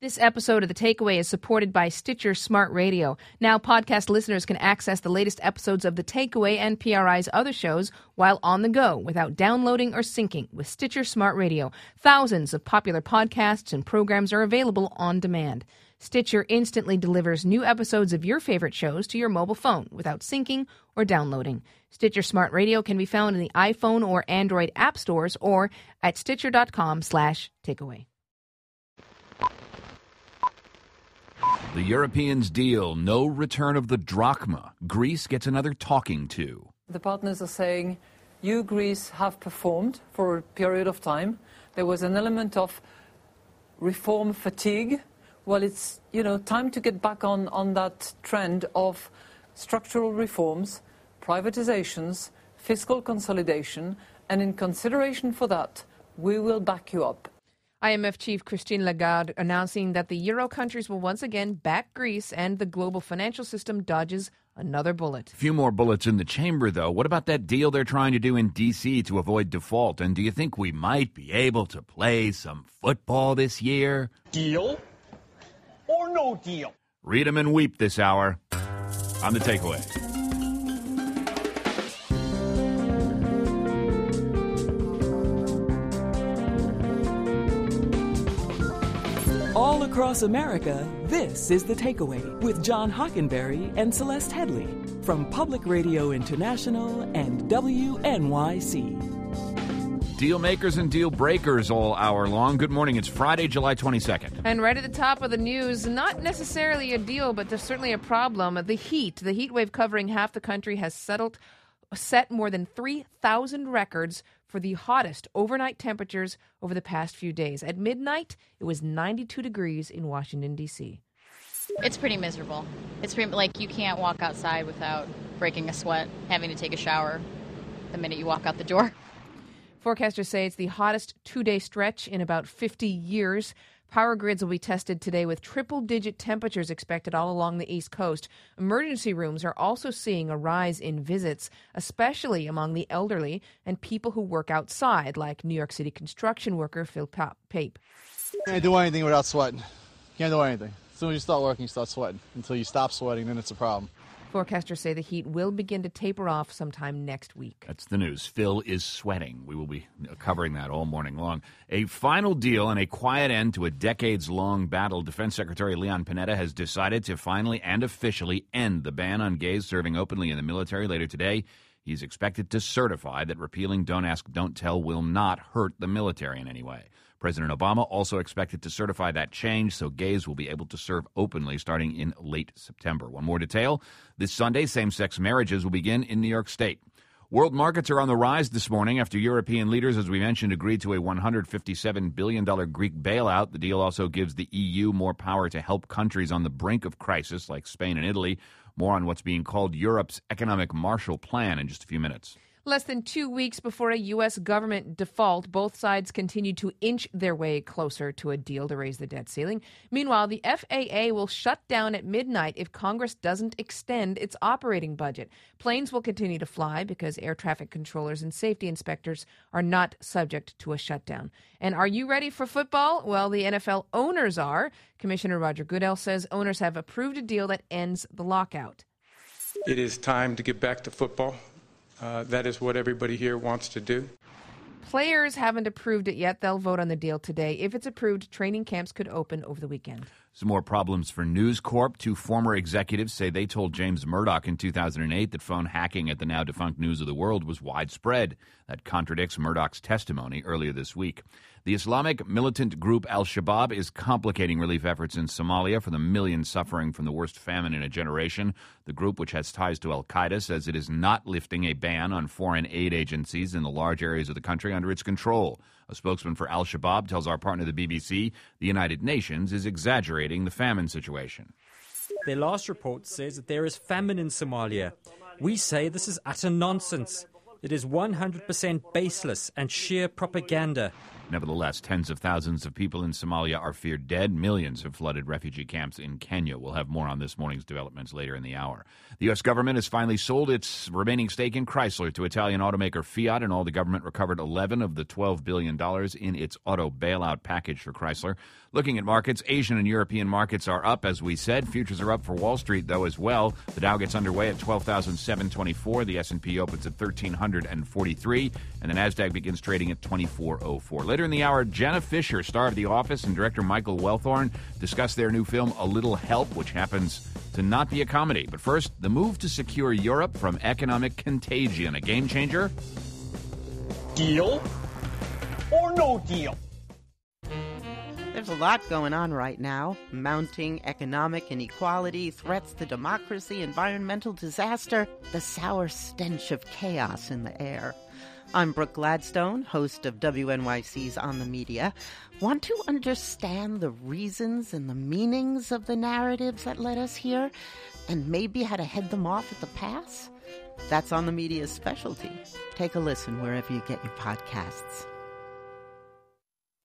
This episode of The Takeaway is supported by Stitcher Smart Radio. Now podcast listeners can access the latest episodes of The Takeaway and PRI's other shows while on the go without downloading or syncing with Stitcher Smart Radio. Thousands of popular podcasts and programs are available on demand. Stitcher instantly delivers new episodes of your favorite shows to your mobile phone without syncing or downloading. Stitcher Smart Radio can be found in the iPhone or Android app stores or at stitcher.com/takeaway. The Europeans deal, no return of the drachma. Greece gets another talking to. The partners are saying, you, Greece, have performed for a period of time. There was an element of reform fatigue. Well, it's, time to get back on that trend of structural reforms, privatizations, fiscal consolidation, and in consideration for that, we will back you up. IMF Chief Christine Lagarde announcing that the Euro countries will once again back Greece and the global financial system dodges another bullet. A few more bullets in the chamber, though. What about that deal they're trying to do in D.C. to avoid default? And do you think we might be able to play some football this year? Deal or no deal? Read 'em and weep this hour on The Takeaway. All across America, this is The Takeaway with John Hockenberry and Celeste Headley from Public Radio International and WNYC. Deal makers and deal breakers all hour long. Good morning. It's Friday, July 22nd. And right at the top of the news, not necessarily a deal, but there's certainly a problem. The heat wave covering half the country has set more than 3,000 records for the hottest overnight temperatures over the past few days. At midnight, it was 92 degrees in Washington, D.C. It's pretty miserable. It's pretty, like you can't walk outside without breaking a sweat, having to take a shower the minute you walk out the door. Forecasters say it's the hottest two-day stretch in about 50 years. Power grids will be tested today with triple-digit temperatures expected all along the East Coast. Emergency rooms are also seeing a rise in visits, especially among the elderly and people who work outside, like New York City construction worker Phil Pape. Can't do anything without sweating. Can't do anything. As soon as you start working, you start sweating. Until you stop sweating, then it's a problem. Forecasters say the heat will begin to taper off sometime next week. That's the news. Phil is sweating. We will be covering that all morning long. A final deal and a quiet end to a decades-long battle. Defense Secretary Leon Panetta has decided to finally and officially end the ban on gays serving openly in the military later today. He's expected to certify that repealing Don't Ask, Don't Tell will not hurt the military in any way. President Obama also expected to certify that change so gays will be able to serve openly starting in late September. One more detail. This Sunday, same-sex marriages will begin in New York State. World markets are on the rise this morning after European leaders, as we mentioned, agreed to a $157 billion Greek bailout. The deal also gives the EU more power to help countries on the brink of crisis like Spain and Italy. More on what's being called Europe's economic Marshall Plan in just a few minutes. Less than 2 weeks before a U.S. government default, both sides continue to inch their way closer to a deal to raise the debt ceiling. Meanwhile, the FAA will shut down at midnight if Congress doesn't extend its operating budget. Planes will continue to fly because air traffic controllers and safety inspectors are not subject to a shutdown. And are you ready for football? Well, the NFL owners are. Commissioner Roger Goodell says owners have approved a deal that ends the lockout. It is time to get back to football. That is what everybody here wants to do. Players haven't approved it yet. They'll vote on the deal today. If it's approved, training camps could open over the weekend. Some more problems for News Corp. Two former executives say they told James Murdoch in 2008 that phone hacking at the now-defunct News of the World was widespread. That contradicts Murdoch's testimony earlier this week. The Islamic militant group Al-Shabaab is complicating relief efforts in Somalia for the millions suffering from the worst famine in a generation. The group, which has ties to Al-Qaeda, says it is not lifting a ban on foreign aid agencies in the large areas of the country under its control. A spokesman for Al-Shabaab tells our partner, the BBC, the United Nations is exaggerating the famine situation. Their last report says that there is famine in Somalia. We say this is utter nonsense. It is 100% baseless and sheer propaganda. Nevertheless, tens of thousands of people in Somalia are feared dead. Millions have flooded refugee camps in Kenya. We'll have more on this morning's developments later in the hour. The U.S. government has finally sold its remaining stake in Chrysler to Italian automaker Fiat, and all the government recovered $11 of the $12 billion in its auto bailout package for Chrysler. Looking at markets, Asian and European markets are up, as we said. Futures are up for Wall Street, though, as well. The Dow gets underway at 12,724. The S&P opens at 1,343, and the Nasdaq begins trading at 2,404. Later in the hour, Jenna Fischer, star of The Office, and director Michael Wellthorne discuss their new film, A Little Help, which happens to not be a comedy. But first, the move to secure Europe from economic contagion. A game changer? Deal or no deal? There's a lot going on right now. Mounting economic inequality, threats to democracy, environmental disaster, the sour stench of chaos in the air. I'm Brooke Gladstone, host of WNYC's On the Media. Want to understand the reasons and the meanings of the narratives that led us here, and maybe how to head them off at the pass? That's On the Media's specialty. Take a listen wherever you get your podcasts.